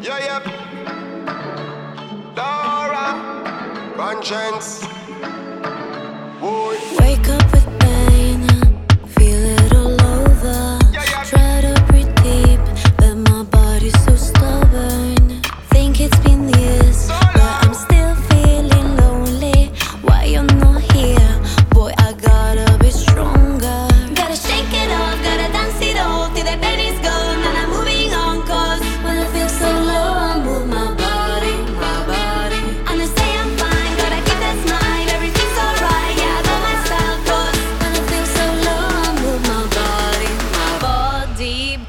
Yeah, yeah. Dora, conscience. Boy. Wake up with pain, feel it all over. Yeah, yeah. Try to breathe deep, but my body's so stubborn. Think it's been years, but I'm still feeling lonely. Why you're not here? Boy, I gotta be stronger. Gotta shake it off, gotta dance it off till the pain is gone and I'm moving on. Cause when I feel so low, I move my body, my body. And I say I'm fine, gotta keep that smile, everything's alright. Yeah, I got myself. Cause when I feel so low, I move my body, my body.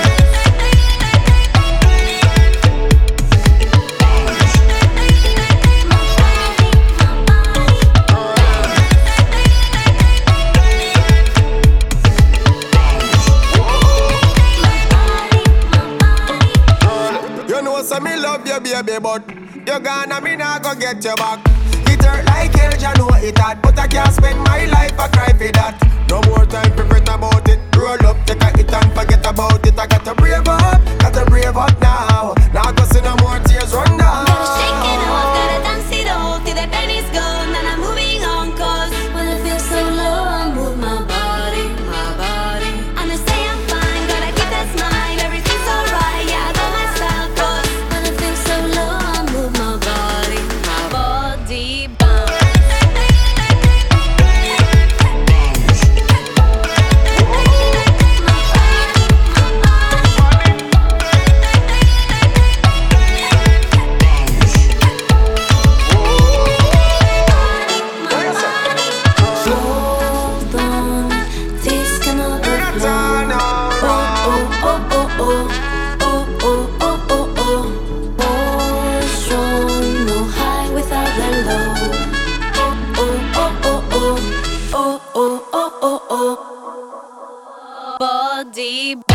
You know, so me love you, baby, but you gone and me not go get you back. It hurt like hell, you know it hard, but I can't spend my life a cry for that. No more time to fret about it. Roll up, take a hit and forget about it. I got to brave up now. Now go see no more tears run down. Gotta shake it off, gotta dance it off till the pain is gone and I'm moving on. Cause when I feel so low, I move my body, my body. And I say I'm fine, gotta keep that smile, everything's alright. Yeah, I got myself. Cause when I feel so low, I move my body, my body. Hold on, this cannot be wrong. Oh, oh, oh, oh, oh, oh, oh, oh, oh, oh. Oh, strong, no high without the low. Oh, oh, oh, oh, oh, oh, oh, oh, oh, oh. Body.